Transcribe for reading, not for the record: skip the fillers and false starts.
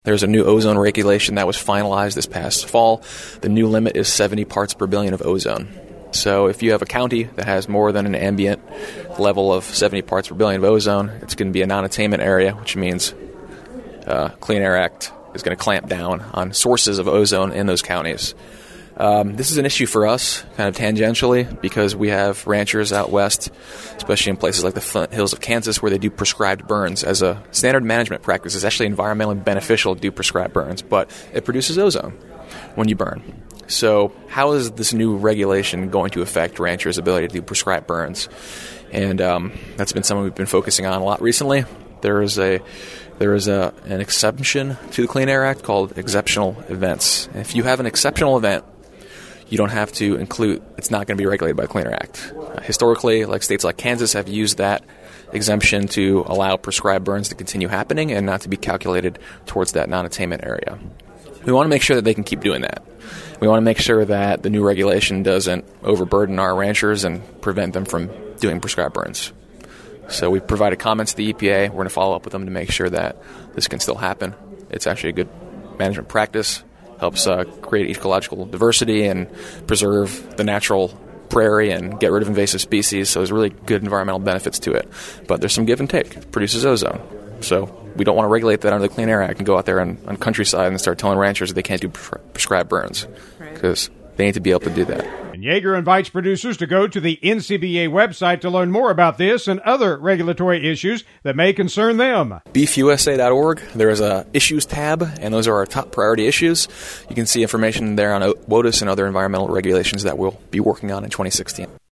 There's a new ozone regulation that was finalized this past fall. The new limit is 70 parts per billion of ozone. So if you have a county that has more than an ambient level of 70 parts per billion of ozone, it's going to be a non-attainment area, which means Clean Air Act is going to clamp down on sources of ozone in those counties. This is an issue for us, kind of tangentially, because we have ranchers out west, especially in places like the Flint Hills of Kansas, where they do prescribed burns. As a standard management practice, it's actually environmentally beneficial to do prescribed burns, but it produces ozone when you burn. So how is this new regulation going to affect ranchers' ability to do prescribed burns? And that's been something we've been focusing on a lot recently. There is an exception to the Clean Air Act called exceptional events. And if you have an exceptional event, you don't have to include, it's not going to be regulated by the Clean Air Act. Historically, states like Kansas have used that exemption to allow prescribed burns to continue happening and not to be calculated towards that non-attainment area. We want to make sure that they can keep doing that. We want to make sure that the new regulation doesn't overburden our ranchers and prevent them from doing prescribed burns. So we provided comments to the EPA. We're going to follow up with them to make sure that this can still happen. It's actually a good management practice. Helps create ecological diversity and preserve the natural prairie and get rid of invasive species. So there's really good environmental benefits to it. But there's some give and take. It produces ozone. So we don't want to regulate that under the Clean Air Act and go out there on countryside and start telling ranchers that they can't do prescribed burns, because they need to be able to do that. And Yeager invites producers to go to the NCBA website to learn more about this and other regulatory issues that may concern them. BeefUSA.org, there is a issues tab, and those are our top priority issues. You can see information there on WOTUS and other environmental regulations that we'll be working on in 2016.